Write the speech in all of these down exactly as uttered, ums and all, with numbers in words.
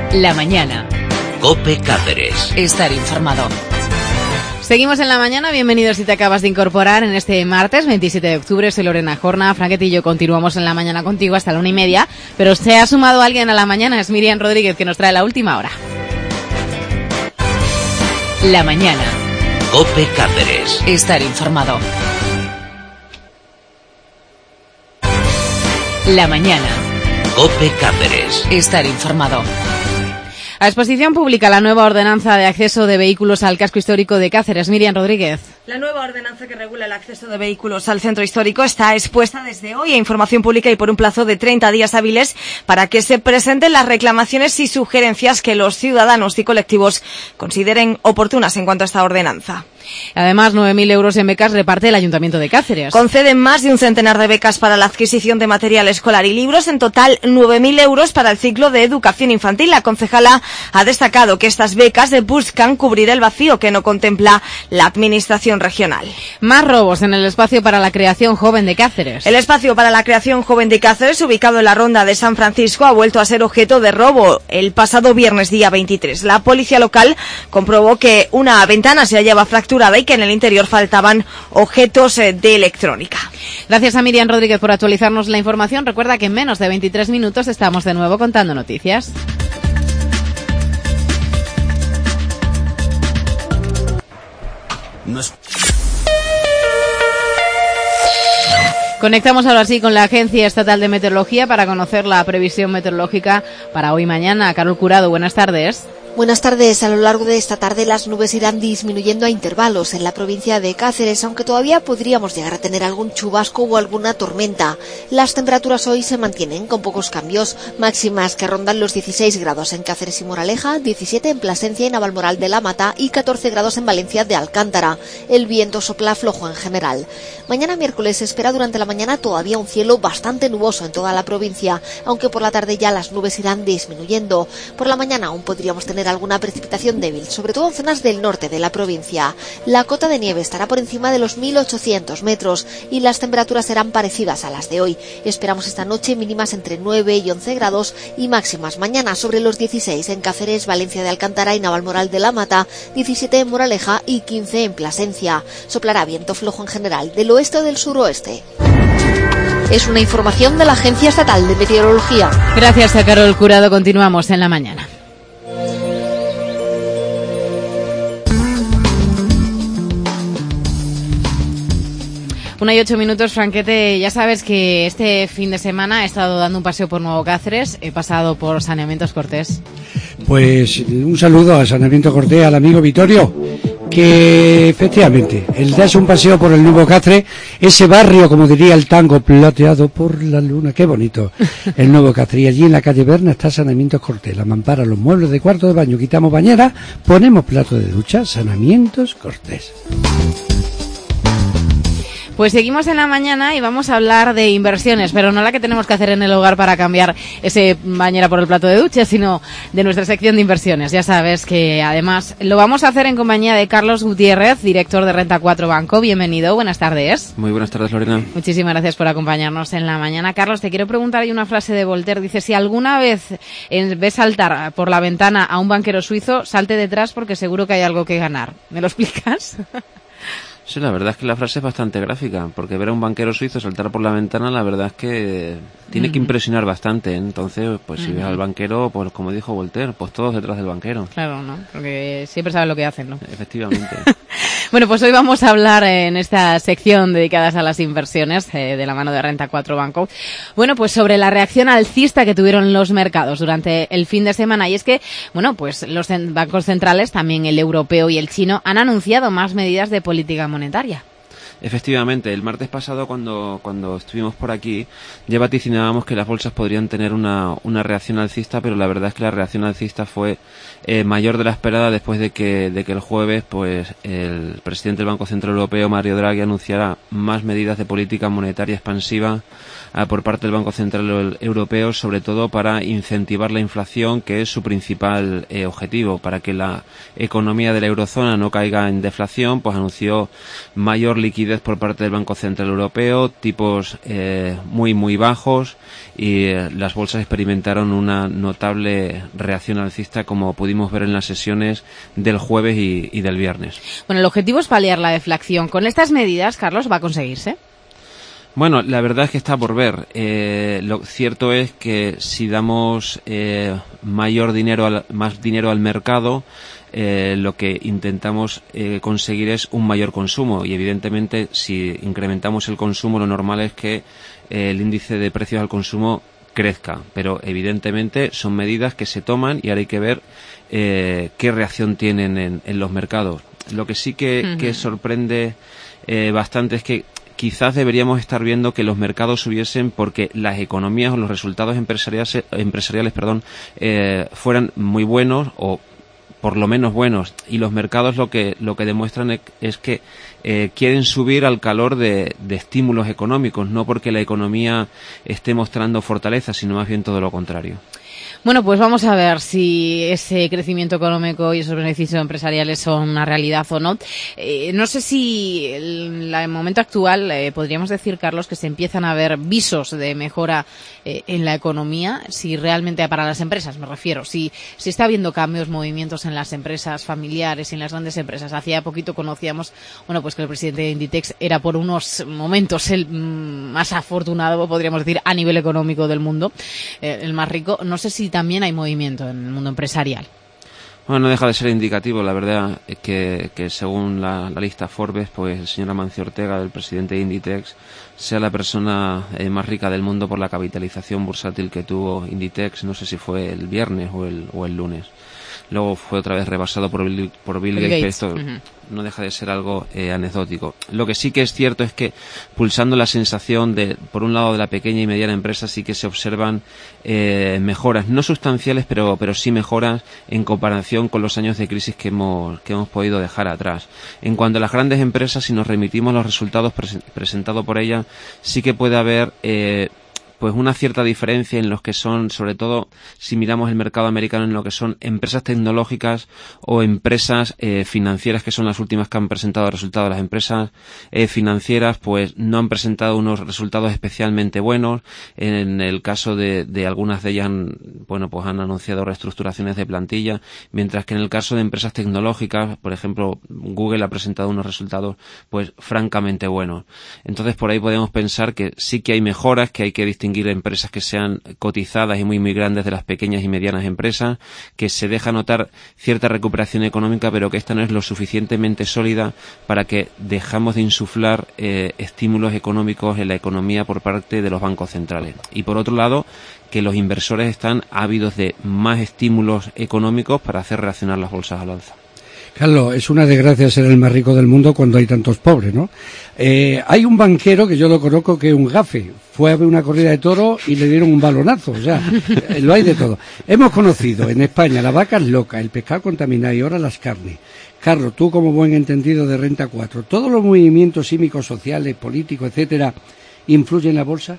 La mañana. COPE Cáceres. Estar informado. Seguimos en la mañana, bienvenidos si te acabas de incorporar en este martes veintisiete de octubre, soy Lorena Jorna, Franquete y yo continuamos en la mañana contigo hasta la una y media, pero se ha sumado alguien a la mañana, es Miriam Rodríguez que nos trae la última hora. La mañana. COPE Cáceres. Estar informado. La mañana. COPE Cáceres. Estar informado. A exposición pública la nueva ordenanza de acceso de vehículos al casco histórico de Cáceres. Miriam Rodríguez. La nueva ordenanza que regula el acceso de vehículos al centro histórico está expuesta desde hoy a información pública y por un plazo de treinta días hábiles para que se presenten las reclamaciones y sugerencias que los ciudadanos y colectivos consideren oportunas en cuanto a esta ordenanza. Además, nueve mil euros en becas reparte el Ayuntamiento de Cáceres. Conceden más de un centenar de becas para la adquisición de material escolar y libros, en total nueve mil euros para el ciclo de educación infantil. La concejala ha destacado que estas becas buscan cubrir el vacío que no contempla la administración regional. Más robos en el espacio para la creación joven de Cáceres. El espacio para la creación joven de Cáceres, ubicado en la Ronda de San Francisco, ha vuelto a ser objeto de robo el pasado viernes día veintitrés. La policía local comprobó que una ventana se hallaba fracturada y que en el interior faltaban objetos de electrónica. Gracias a Miriam Rodríguez por actualizarnos la información. Recuerda que en menos de veintitrés minutos estamos de nuevo contando noticias. No es... Conectamos ahora sí con la Agencia Estatal de Meteorología para conocer la previsión meteorológica para hoy y mañana. Carol Curado, buenas tardes. Buenas tardes. A lo largo de esta tarde las nubes irán disminuyendo a intervalos en la provincia de Cáceres, aunque todavía podríamos llegar a tener algún chubasco o alguna tormenta. Las temperaturas hoy se mantienen con pocos cambios, máximas que rondan los dieciséis grados en Cáceres y Moraleja, diecisiete en Plasencia y Navalmoral de la Mata y catorce grados en Valencia de Alcántara. El viento sopla flojo en general. Mañana miércoles se espera durante la mañana todavía un cielo bastante nuboso en toda la provincia, aunque por la tarde ya las nubes irán disminuyendo. Por la mañana aún podríamos tener alguna precipitación débil, sobre todo en zonas del norte de la provincia. La cota de nieve estará por encima de los mil ochocientos metros y las temperaturas serán parecidas a las de hoy. Esperamos esta noche mínimas entre nueve y once grados y máximas mañana sobre los dieciséis en Cáceres, Valencia de Alcántara y Navalmoral de la Mata, diecisiete en Moraleja y quince en Plasencia. Soplará viento flojo en general del oeste o del suroeste. Es una información de la Agencia Estatal de Meteorología. Gracias a Carol Curado, continuamos en la mañana. Una y ocho minutos, Franquete. Ya sabes que este fin de semana he estado dando un paseo por Nuevo Cáceres. He pasado por Saneamientos Cortés. Pues un saludo a Saneamientos Cortés, al amigo Vittorio, que efectivamente, el darse un paseo por el Nuevo Cáceres, ese barrio, como diría el tango, plateado por la luna, qué bonito, el Nuevo Cáceres. Y allí en la calle Berna está Saneamientos Cortés, la mampara, los muebles de cuarto de baño, quitamos bañera, ponemos plato de ducha, Saneamientos Cortés. Pues seguimos en la mañana y vamos a hablar de inversiones, pero no la que tenemos que hacer en el hogar para cambiar ese bañera por el plato de ducha, sino de nuestra sección de inversiones. Ya sabes que además lo vamos a hacer en compañía de Carlos Gutiérrez, director de Renta cuatro Banco. Bienvenido, buenas tardes. Muy buenas tardes, Lorena. Muchísimas gracias por acompañarnos en la mañana. Carlos, te quiero preguntar, hay una frase de Voltaire, dice, si alguna vez ves saltar por la ventana a un banquero suizo, salte detrás porque seguro que hay algo que ganar. ¿Me lo explicas? Sí, la verdad es que la frase es bastante gráfica, porque ver a un banquero suizo saltar por la ventana, la verdad es que tiene que impresionar bastante. Entonces, pues si ves al banquero, pues como dijo Voltaire, pues todos detrás del banquero. Claro, ¿no? Porque siempre saben lo que hacen, ¿no? Efectivamente. Bueno, pues hoy vamos a hablar en esta sección dedicadas a las inversiones eh, de la mano de Renta cuatro Banco. Bueno, pues sobre la reacción alcista que tuvieron los mercados durante el fin de semana. Y es que, bueno, pues los bancos centrales, también el europeo y el chino, han anunciado más medidas de política monetaria. Efectivamente, el martes pasado cuando cuando estuvimos por aquí ya vaticinábamos que las bolsas podrían tener una, una reacción alcista, pero la verdad es que la reacción alcista fue eh, mayor de la esperada después de que de que el jueves pues el presidente del Banco Central Europeo, Mario Draghi, anunciara más medidas de política monetaria expansiva eh, por parte del Banco Central Europeo, sobre todo para incentivar la inflación, que es su principal eh, objetivo, para que la economía de la eurozona no caiga en deflación. Pues anunció mayor liquidez liquidez por parte del Banco Central Europeo, tipos eh, muy muy bajos, y eh, las bolsas experimentaron una notable reacción alcista, como pudimos ver en las sesiones del jueves y, y del viernes. Bueno, el objetivo es paliar la deflación. ¿Con estas medidas, Carlos, va a conseguirse? Bueno, la verdad es que está por ver. Eh, lo cierto es que si damos eh, mayor dinero al, más dinero al mercado, eh, lo que intentamos eh, conseguir es un mayor consumo, y evidentemente si incrementamos el consumo, lo normal es que eh, el índice de precios al consumo crezca, pero evidentemente son medidas que se toman y ahora hay que ver eh, qué reacción tienen en, en los mercados. Lo que sí que, uh-huh. que sorprende eh, bastante es que quizás deberíamos estar viendo que los mercados subiesen porque las economías o los resultados empresariales, empresariales perdón, eh, fueran muy buenos o por lo menos buenos, y los mercados lo que lo que demuestran es que eh, quieren subir al calor de, de estímulos económicos, no porque la economía esté mostrando fortaleza, sino más bien todo lo contrario. Bueno, pues vamos a ver si ese crecimiento económico y esos beneficios empresariales son una realidad o no. Eh, no sé si en el momento actual eh, podríamos decir, Carlos, que se empiezan a ver visos de mejora eh, en la economía, si realmente para las empresas me refiero, si, si está habiendo cambios, movimientos en las empresas familiares y en las grandes empresas. Hacía poquito conocíamos, bueno, pues que el presidente de Inditex era por unos momentos el mm, más afortunado, podríamos decir, a nivel económico del mundo, eh, el más rico. No sé si también hay movimiento en el mundo empresarial. Bueno, no deja de ser indicativo, la verdad, es que, que según la, la lista Forbes, pues el señor Amancio Ortega, el presidente de Inditex, sea la persona eh, más rica del mundo por la capitalización bursátil que tuvo Inditex, no sé si fue el viernes o el, o el lunes. Luego fue otra vez rebasado por Bill, por Bill, Bill Gates, Gates. Pero esto uh-huh. no deja de ser algo eh, anecdótico. Lo que sí que es cierto es que, pulsando la sensación de, por un lado, de la pequeña y mediana empresa, sí que se observan eh, mejoras, no sustanciales, pero, pero sí mejoras en comparación con los años de crisis que hemos, que hemos podido dejar atrás. En cuanto a las grandes empresas, si nos remitimos a los resultados pres- presentados por ellas, sí que puede haber eh, pues una cierta diferencia en los que son, sobre todo si miramos el mercado americano, en lo que son empresas tecnológicas o empresas eh, financieras, que son las últimas que han presentado resultados. Las empresas eh, financieras pues no han presentado unos resultados especialmente buenos. En el caso de, de algunas de ellas han, bueno, pues han anunciado reestructuraciones de plantilla, mientras que en el caso de empresas tecnológicas, por ejemplo, Google ha presentado unos resultados pues francamente buenos. Entonces por ahí podemos pensar que sí que hay mejoras, que hay que distinguir empresas que sean cotizadas y muy muy grandes de las pequeñas y medianas empresas, que se deja notar cierta recuperación económica, pero que esta no es lo suficientemente sólida para que dejamos de insuflar eh, estímulos económicos en la economía por parte de los bancos centrales. Y por otro lado, que los inversores están ávidos de más estímulos económicos para hacer reaccionar las bolsas al alza. Carlos, es una desgracia ser el más rico del mundo cuando hay tantos pobres, ¿no? Eh, hay un banquero que yo lo conozco que es un gafe. Fue a ver una corrida de toros y le dieron un balonazo. O sea, eh, lo hay de todo. Hemos conocido en España las vacas locas, el pescado contaminado y ahora las carnes. Carlos, tú como buen entendido de Renta cuatro, ¿todos los movimientos sísmicos, sociales, políticos, etcétera, influyen en la bolsa?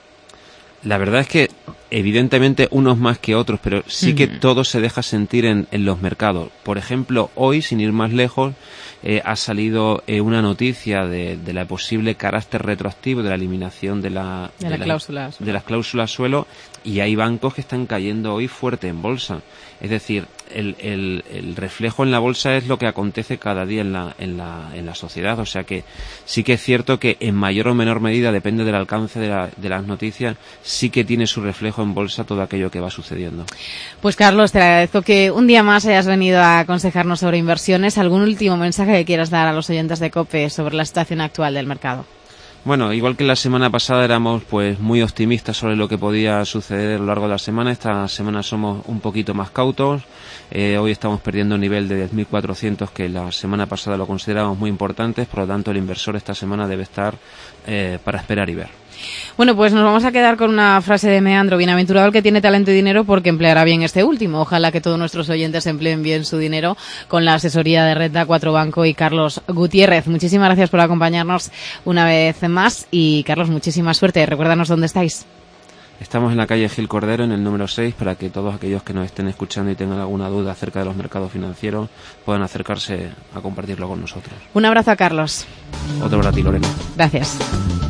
La verdad es que evidentemente unos más que otros, pero sí que uh-huh. todo se deja sentir en, en los mercados. Por ejemplo, hoy, sin ir más lejos, eh, ha salido eh, una noticia de, de la posible carácter retroactivo de la eliminación de, la, de, de, la cláusula, la, de las cláusulas suelo, y hay bancos que están cayendo hoy fuerte en bolsa. Es decir, el, el, el reflejo en la bolsa es lo que acontece cada día en la, en la, en la sociedad. O sea que sí que es cierto que en mayor o menor medida, depende del alcance de, la, de las noticias, sí que tiene su reflejo en bolsa todo aquello que va sucediendo. Pues Carlos, te agradezco que un día más hayas venido a aconsejarnos sobre inversiones. ¿Algún último mensaje que quieras dar a los oyentes de COPE sobre la situación actual del mercado? Bueno, igual que la semana pasada éramos pues muy optimistas sobre lo que podía suceder a lo largo de la semana, esta semana somos un poquito más cautos. Eh, hoy estamos perdiendo un nivel de diez mil cuatrocientos que la semana pasada lo considerábamos muy importantes, por lo tanto el inversor esta semana debe estar eh, para esperar y ver. Bueno, pues nos vamos a quedar con una frase de Meandro: bienaventurado el que tiene talento y dinero porque empleará bien este último. Ojalá que todos nuestros oyentes empleen bien su dinero con la asesoría de Renta cuatro Banco y Carlos Gutiérrez. Muchísimas gracias por acompañarnos una vez más y, Carlos, muchísima suerte. Recuérdanos dónde estáis. Estamos en la calle Gil Cordero, en el número seis, para que todos aquellos que nos estén escuchando y tengan alguna duda acerca de los mercados financieros puedan acercarse a compartirlo con nosotros. Un abrazo a Carlos. Otro para ti, Lorena. Gracias.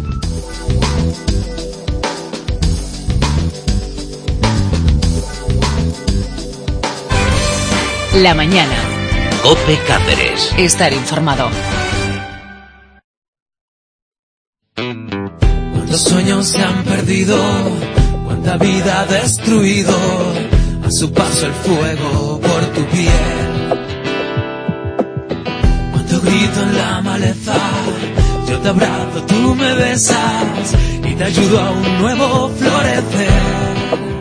La mañana. COPE Cáceres. Estar informado. Los sueños se han perdido, cuánta vida destruido, a su paso el fuego por tu piel. Cuánto grito en la maleza, yo te abrazo, tú me besas y te ayudo a un nuevo florecer.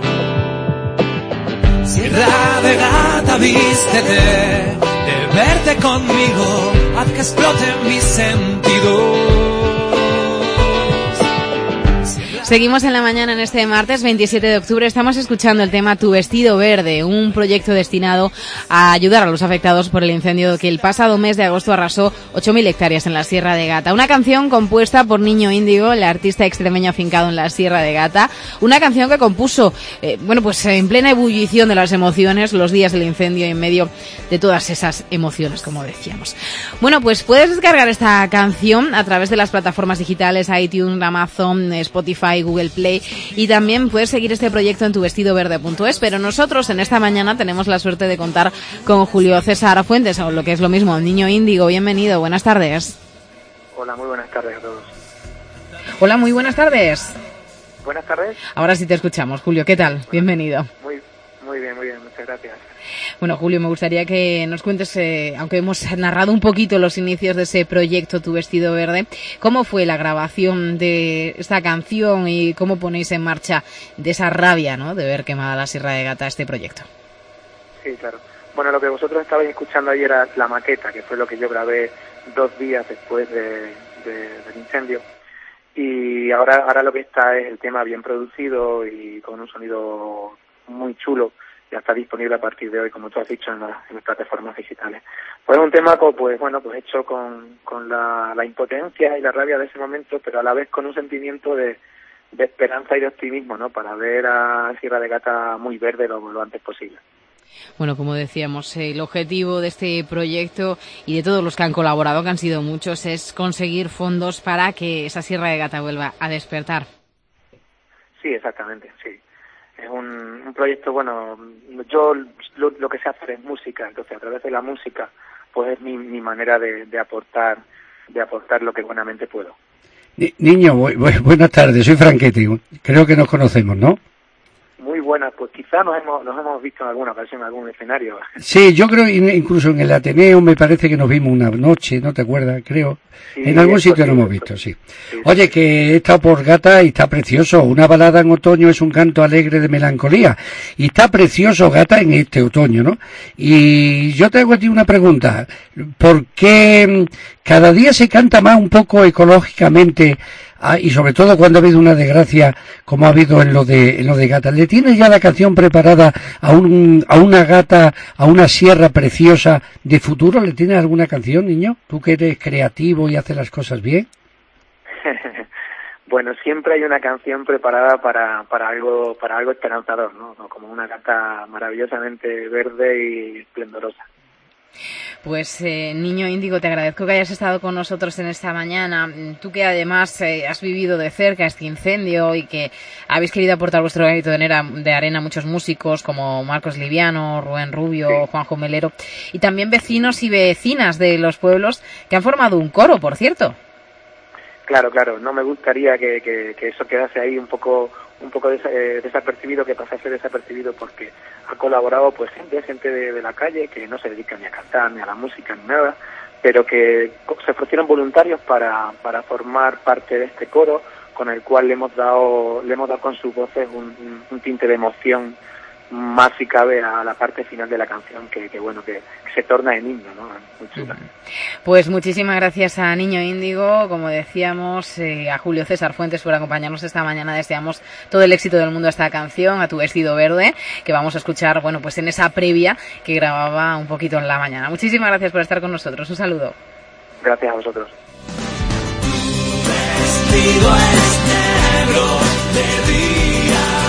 Sierra de Gata, vístete, de verte conmigo, haz que exploten mis sentidos. Seguimos en la mañana en este martes veintisiete de octubre. Estamos escuchando el tema Tu Vestido Verde, un proyecto destinado a ayudar a los afectados por el incendio que el pasado mes de agosto arrasó ocho mil hectáreas en la Sierra de Gata. Una canción compuesta por Niño Índigo, el artista extremeño afincado en la Sierra de Gata. Una canción que compuso, eh, bueno, pues en plena ebullición de las emociones, los días del incendio y en medio de todas esas emociones, como decíamos. Bueno, pues puedes descargar esta canción a través de las plataformas digitales iTunes, Amazon, Spotify, Google Play, y también puedes seguir este proyecto en tu vestido verde punto es, pero nosotros en esta mañana tenemos la suerte de contar con Julio César Fuentes, o lo que es lo mismo, Niño Índigo. Bienvenido, buenas tardes. Hola, muy buenas tardes a todos. Hola, muy buenas tardes. Buenas tardes. Ahora sí te escuchamos, Julio, ¿qué tal? Bienvenido. Muy, muy bien, muy bien, muchas gracias. Bueno, Julio, me gustaría que nos cuentes, eh, aunque hemos narrado un poquito los inicios de ese proyecto Tu Vestido Verde, ¿cómo fue la grabación de esta canción y cómo ponéis en marcha de esa rabia, ¿no?, de ver quemada la Sierra de Gata este proyecto? Sí, claro. Bueno, lo que vosotros estabais escuchando ayer era la maqueta, que fue lo que yo grabé dos días después de, de, del incendio. Y ahora, ahora lo que está es el tema bien producido y con un sonido muy chulo. Ya está disponible a partir de hoy, como tú has dicho, en, la, en las plataformas digitales. Pues es un tema, pues bueno, pues hecho con, con la, la impotencia y la rabia de ese momento, pero a la vez con un sentimiento de, de esperanza y de optimismo, ¿no?, para ver a Sierra de Gata muy verde lo, lo antes posible. Bueno, como decíamos, el objetivo de este proyecto y de todos los que han colaborado, que han sido muchos, es conseguir fondos para que esa Sierra de Gata vuelva a despertar. Sí, exactamente, sí. Es un, un proyecto, bueno, yo lo, lo que sé hacer es música, entonces a través de la música pues es mi, mi manera de, de aportar de aportar lo que buenamente puedo. Ni, niño, bu bu buenas tardes, soy Franchetti, creo que nos conocemos, ¿no? Muy buenas, pues quizá nos hemos, nos hemos visto en alguna ocasión en algún escenario. Sí, yo creo incluso en el Ateneo me parece que nos vimos una noche, ¿no te acuerdas? Creo. Sí, en algún sitio nos hemos visto, sí. sí. Oye, que he estado por Gata y está precioso. Una balada en otoño es un canto alegre de melancolía. Y está precioso Gata en este otoño, ¿no? Y yo te hago a ti una pregunta. ¿Por qué cada día se canta más un poco ecológicamente? Ah, y sobre todo cuando ha habido una desgracia como ha habido en lo de en lo de Gata. ¿Le tienes ya la canción preparada a un a una Gata, a una sierra preciosa de futuro? ¿Le tienes alguna canción, niño? Tú que eres creativo y haces las cosas bien. Bueno, siempre hay una canción preparada para para algo para algo esperanzador, ¿no? Como una Gata maravillosamente verde y esplendorosa. Pues eh, Niño Índigo, te agradezco que hayas estado con nosotros en esta mañana. Tú que además eh, has vivido de cerca este incendio y que habéis querido aportar vuestro granito de arena a muchos músicos como Marcos Liviano, Rubén Rubio, sí. Juanjo Melero, y también vecinos y vecinas de los pueblos que han formado un coro, por cierto. Claro, claro, no me gustaría que, que, que eso quedase ahí un poco un poco des, eh, desapercibido, que pasase desapercibido, porque ha colaborado pues gente, gente de, de la calle que no se dedica ni a cantar, ni a la música, ni nada, pero que se ofrecieron voluntarios para, para formar parte de este coro, con el cual le hemos dado, le hemos dado con sus voces un, un, un tinte de emoción más si cabe a la parte final de la canción, que, que bueno, que, que se torna en himno, ¿no? Muy chula. Pues muchísimas gracias a Niño Índigo, como decíamos, eh, a Julio César Fuentes por acompañarnos esta mañana. Deseamos todo el éxito del mundo a esta canción, a Tu Vestido Verde, que vamos a escuchar, bueno, pues en esa previa que grababa un poquito en la mañana. Muchísimas gracias por estar con nosotros. Un saludo. Gracias a vosotros. Tu vestido es negro de día.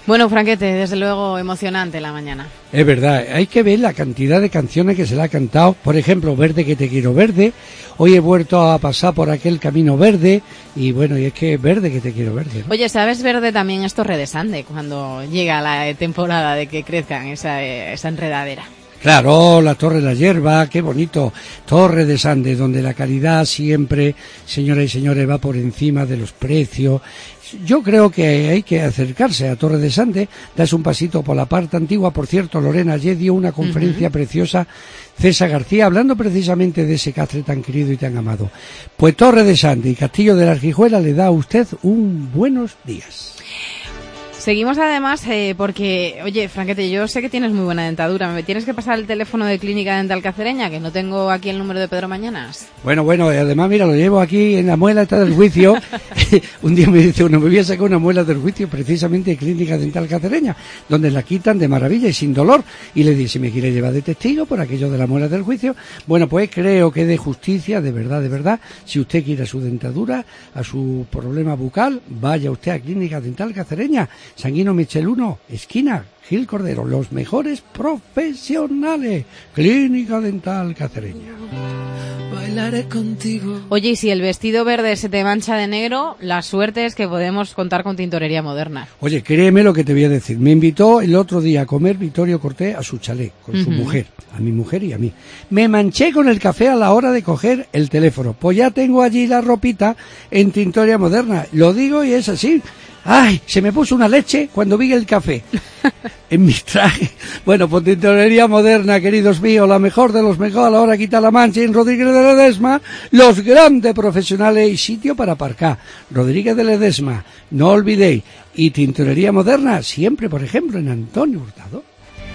Bueno, Franquete, desde luego emocionante la mañana. Es verdad, hay que ver la cantidad de canciones que se le ha cantado. Por ejemplo, Verde que te quiero verde. Hoy he vuelto a pasar por aquel camino verde. Y bueno, y es que Verde que te quiero verde, ¿no? Oye, ¿sabes verde también es Torre de Sande? Cuando llega la temporada de que crezcan esa, esa enredadera. Claro, la Torre de la Hierba, qué bonito. Torre de Sande, donde la calidad siempre, señoras y señores, va por encima de los precios. Yo creo que hay que acercarse a Torre de Sande, das un pasito por la parte antigua. Por cierto, Lorena ayer dio una conferencia uh-huh. preciosa, César García, hablando precisamente de ese Cáceres tan querido y tan amado. Pues Torre de Sande y Castillo de la Argijuela le da a usted un buenos días. Seguimos además eh, porque, oye, Franquete, yo sé que tienes muy buena dentadura. ¿Me tienes que pasar el teléfono de Clínica Dental Cacereña? Que no tengo aquí el número de Pedro Mañanas. Bueno, bueno, además, mira, lo llevo aquí en la muela esta del juicio. Un día me dice uno, me voy a sacar una muela del juicio precisamente de Clínica Dental Cacereña, donde la quitan de maravilla y sin dolor. Y le dije, si me quiere llevar de testigo por aquello de la muela del juicio, bueno, pues creo que de justicia, de verdad, de verdad, si usted quiere a su dentadura, a su problema bucal, vaya usted a Clínica Dental Cacereña. Sanguino Michel uno, esquina Gil Cordero, los mejores profesionales. Clínica Dental Cacereña. Bailaré contigo. Oye, y si el vestido verde se te mancha de negro, la suerte es que podemos contar con Tintorería Moderna. Oye, créeme lo que te voy a decir. Me invitó el otro día a comer Vittorio Cortés a su chalet, con uh-huh. su mujer, a mi mujer y a mí. Me manché con el café a la hora de coger el teléfono. Pues ya tengo allí la ropita en Tintorería Moderna. Lo digo y es así. ¡Ay! Se me puso una leche cuando vi el café en mi traje. Bueno, pues Tintorería Moderna, queridos míos, la mejor de los mejores a la hora de quitar la mancha. En Rodríguez de Ledesma, los grandes profesionales y sitio para aparcar. Rodríguez de Ledesma, no olvidéis. Y Tintorería Moderna, siempre, por ejemplo, en Antonio Hurtado.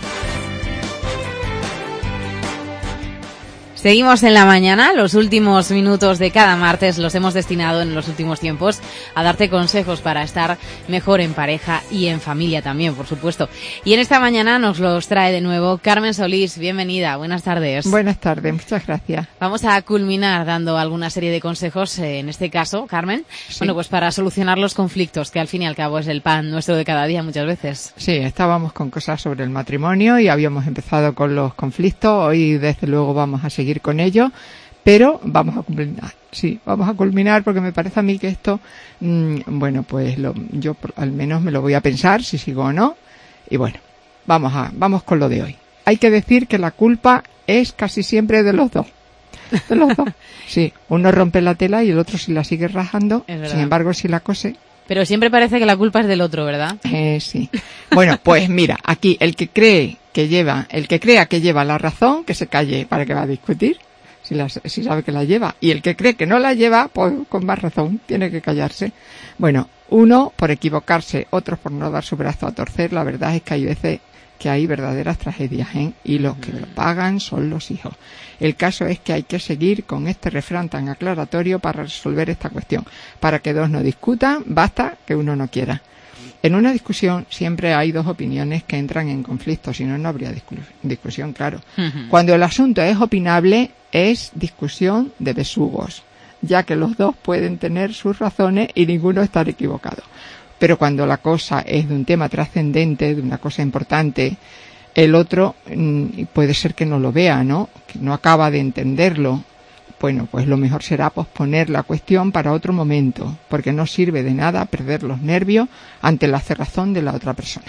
Seguimos en la mañana, los últimos minutos de cada martes los hemos destinado en los últimos tiempos a darte consejos para estar mejor en pareja y en familia también, por supuesto. Y en esta mañana nos los trae de nuevo Carmen Solís, bienvenida, buenas tardes. Buenas tardes, muchas gracias. Vamos a culminar dando alguna serie de consejos, eh, en este caso, Carmen, sí. Bueno, pues para solucionar los conflictos, que al fin y al cabo es el pan nuestro de cada día muchas veces. Sí, estábamos con cosas sobre el matrimonio y habíamos empezado con los conflictos, hoy desde luego vamos a seguir con ello, pero vamos a culminar, sí, vamos a culminar porque me parece a mí que esto, mmm, bueno, pues lo, yo al menos me lo voy a pensar si sigo o no, y bueno, vamos a, vamos con lo de hoy. Hay que decir que la culpa es casi siempre de los dos, de los dos, sí, uno rompe la tela y el otro si la sigue rajando, sin embargo si la cose. Pero siempre parece que la culpa es del otro, ¿verdad? Eh, sí. Bueno, pues mira, aquí el que cree que lleva, el que crea que lleva la razón, que se calle, para que va a discutir, si, la, si sabe que la lleva. Y el que cree que no la lleva, pues con más razón, tiene que callarse. Bueno, uno por equivocarse, otros por no dar su brazo a torcer. La verdad es que hay veces que hay verdaderas tragedias, ¿eh? Y los que lo pagan son los hijos. El caso es que hay que seguir con este refrán tan aclaratorio para resolver esta cuestión. Para que dos no discutan, basta que uno no quiera. En una discusión siempre hay dos opiniones que entran en conflicto, si no, no habría discu- discusión, claro. Uh-huh. Cuando el asunto es opinable, es discusión de besugos, ya que los dos pueden tener sus razones y ninguno estar equivocado. Pero cuando la cosa es de un tema trascendente, de una cosa importante, el otro mmm, puede ser que no lo vea, ¿no? Que no acaba de entenderlo. Bueno, pues lo mejor será posponer la cuestión para otro momento, porque no sirve de nada perder los nervios ante la cerrazón de la otra persona.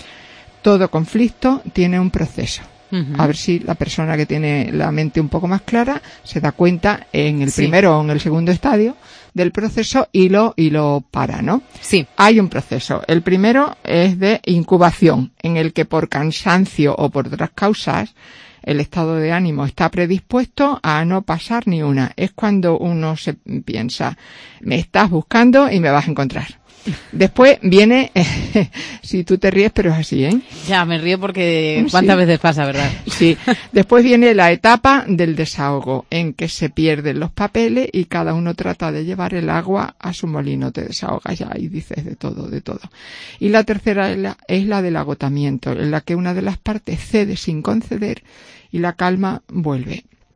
Todo conflicto tiene un proceso. Uh-huh. A ver si la persona que tiene la mente un poco más clara se da cuenta en el sí. primero o en el segundo estadio del proceso y lo, y lo para, ¿no? Sí. Hay un proceso. El primero es de incubación, en el que por cansancio o por otras causas el estado de ánimo está predispuesto a no pasar ni una. Es cuando uno se piensa, me estás buscando y me vas a encontrar. Después viene, eh, si tú te ríes, pero es así, ¿eh? Ya, me río porque cuántas sí. veces pasa, ¿verdad? Sí. Después viene la etapa del desahogo, en que se pierden los papeles y cada uno trata de llevar el agua a su molino, te desahogas ya y dices de todo, de todo. Y la tercera es la, es la del agotamiento, en la que una de las partes cede sin conceder y la calma vuelve.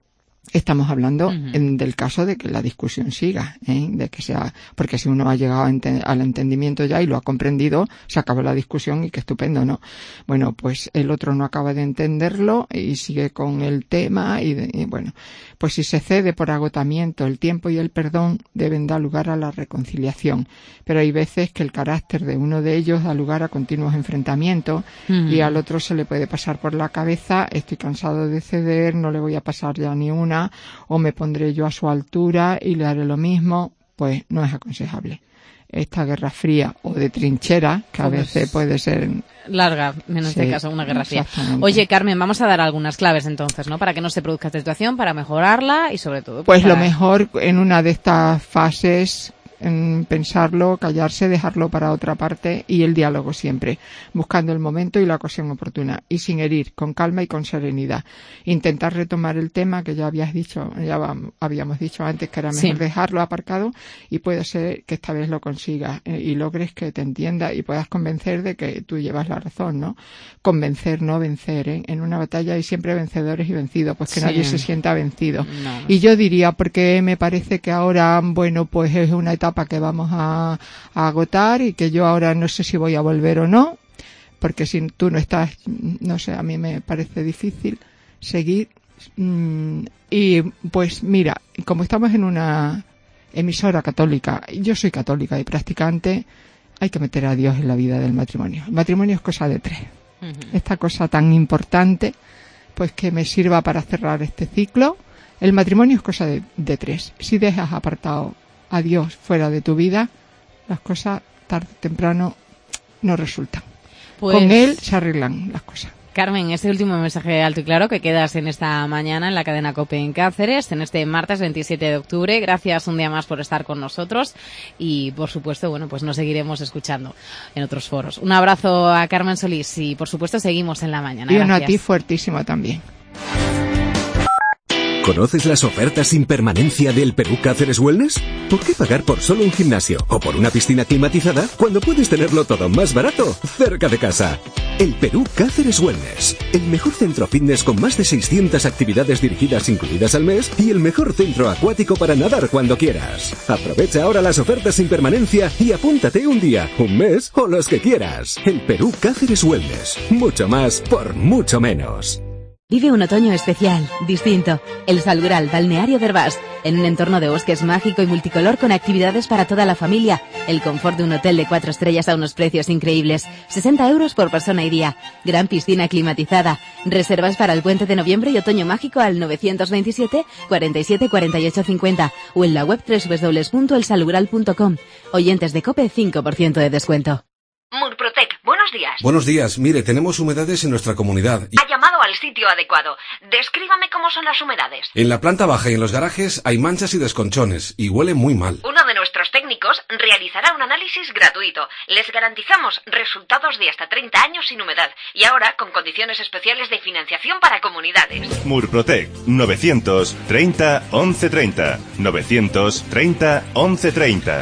Estamos hablando Uh-huh. en, del caso de que la discusión siga, ¿eh? De que sea, porque si uno ha llegado a ente, al entendimiento ya y lo ha comprendido, se acabó la discusión y qué estupendo, ¿no? Bueno, pues el otro no acaba de entenderlo y sigue con el tema y, de, y bueno, pues si se cede por agotamiento, el tiempo y el perdón deben dar lugar a la reconciliación, pero hay veces que el carácter de uno de ellos da lugar a continuos enfrentamientos uh-huh. y al otro se le puede pasar por la cabeza, estoy cansado de ceder, no le voy a pasar ya ni una, o me pondré yo a su altura y le haré lo mismo, pues no es aconsejable. Esta guerra fría o de trinchera, que a pues veces puede ser larga, en este sí, caso una guerra fría. Oye, Carmen, vamos a dar algunas claves entonces, ¿no? Para que no se produzca esta situación, para mejorarla y sobre todo... Pues, pues para... lo mejor en una de estas fases, en pensarlo, callarse, dejarlo para otra parte y el diálogo siempre, buscando el momento y la ocasión oportuna y sin herir, con calma y con serenidad. Intentar retomar el tema que ya habías dicho, ya habíamos dicho antes que era mejor sí. dejarlo aparcado y puede ser que esta vez lo consigas eh, y logres que te entienda y puedas convencer de que tú llevas la razón, ¿no? Convencer, no vencer, ¿eh? En una batalla hay siempre vencedores y vencidos, pues que sí. nadie se sienta vencido. No. Y yo diría, porque me parece que ahora, bueno, pues es una etapa que vamos a, a agotar y que yo ahora no sé si voy a volver o no, porque si tú no estás, no sé, a mí me parece difícil seguir. Y pues mira, como estamos en una emisora católica, yo soy católica y practicante, hay que meter a Dios en la vida del matrimonio. El matrimonio es cosa de tres. Uh-huh. Esta cosa tan importante, pues que me sirva para cerrar este ciclo. El matrimonio es cosa de, de tres. Si dejas apartado a Dios fuera de tu vida, las cosas tarde o temprano no resultan. Pues, con Él se arreglan las cosas. Carmen, este último mensaje alto y claro que quedas en esta mañana en la cadena COPE en Cáceres, en este martes veintisiete de octubre. Gracias un día más por estar con nosotros y, por supuesto, bueno, pues nos seguiremos escuchando en otros foros. Un abrazo a Carmen Solís y, por supuesto, seguimos en la mañana. Y uno a ti fuertísimo también. ¿Conoces las ofertas sin permanencia del Perú Cáceres Wellness? ¿Por qué pagar por solo un gimnasio o por una piscina climatizada cuando puedes tenerlo todo más barato cerca de casa? El Perú Cáceres Wellness, el mejor centro fitness con más de seiscientas actividades dirigidas incluidas al mes y el mejor centro acuático para nadar cuando quieras. Aprovecha ahora las ofertas sin permanencia y apúntate un día, un mes o los que quieras. El Perú Cáceres Wellness, mucho más por mucho menos. Vive un otoño especial, distinto. El Salgural Balneario de Herbás, en un entorno de bosques mágico y multicolor con actividades para toda la familia. El confort de un hotel de cuatro estrellas a unos precios increíbles. sesenta euros por persona y día. Gran piscina climatizada. Reservas para el puente de noviembre y otoño mágico al novecientos veintisiete, cuarenta y siete, cuarenta y ocho cincuenta o en la web doble u doble u doble u punto el salgural punto com. Oyentes de COPE, cinco por ciento de descuento. Murprotec, buenos días. Buenos días. Mire, tenemos humedades en nuestra comunidad. Y... Ha llamado al sitio adecuado. Descríbame cómo son las humedades. En la planta baja y en los garajes hay manchas y desconchones y huele muy mal. Uno de nuestros técnicos realizará un análisis gratuito. Les garantizamos resultados de hasta treinta años sin humedad y ahora con condiciones especiales de financiación para comunidades. Murprotec, novecientos treinta, once treinta. novecientos treinta, once treinta.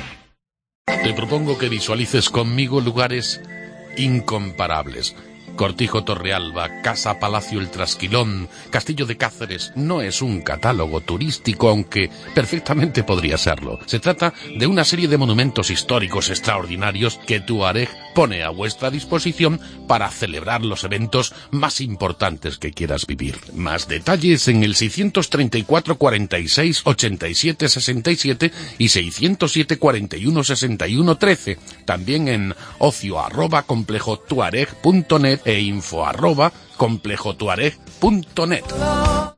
Te propongo que visualices conmigo lugares incomparables. Cortijo Torrealba, Casa Palacio El Trasquilón, Castillo de Cáceres. No es un catálogo turístico, aunque perfectamente podría serlo. Se trata de una serie de monumentos históricos extraordinarios que Tuareg pone a vuestra disposición para celebrar los eventos más importantes que quieras vivir. Más detalles en el seiscientos treinta y cuatro, cuarenta y seis, ochenta y siete, sesenta y siete y seiscientos siete, cuarenta y uno, sesenta y uno, trece. También en ocio arroba complejo tuareg punto net e info arroba complejo tuareg punto net.